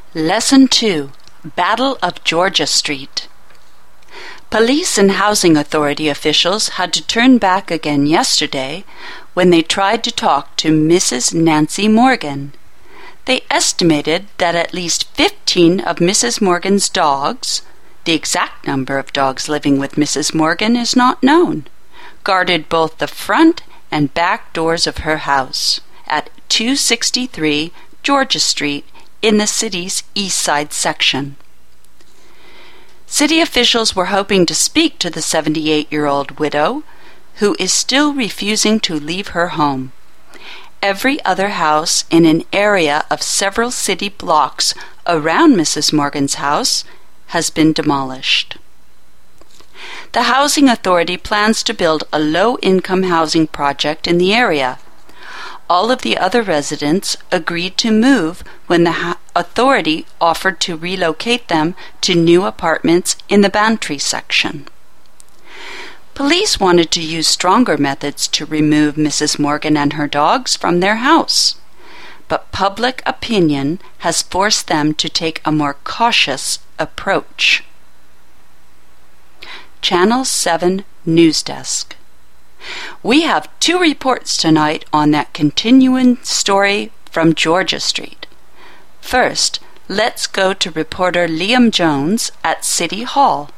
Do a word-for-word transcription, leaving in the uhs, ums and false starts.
Lesson two. Battle of Georgia Street. Police and housing authority officials had to turn back again yesterday when they tried to talk to Missus Nancy Morgan. They estimated that at least fifteen of Missus Morgan's dogs, the exact number of dogs living with Missus Morgan is not known, guarded both the front and back doors of her house at two sixty-three Georgia Street in the city's East Side section. City officials were hoping to speak to the seventy-eight-year-old widow, who is still refusing to leave her home. Every other house in an area of several city blocks around Missus Morgan's house has been demolished. The housing authority plans to build a low-income housing project in the area. All of the other residents agreed to move when the ha- authority offered to relocate them to new apartments in the Bantry section. Police wanted to use stronger methods to remove Missus Morgan and her dogs from their house, but public opinion has forced them to take a more cautious approach. Channel seven News Desk. We have two reports tonight on that continuing story from Georgia Street. First, let's go to reporter Liam Jones at City Hall.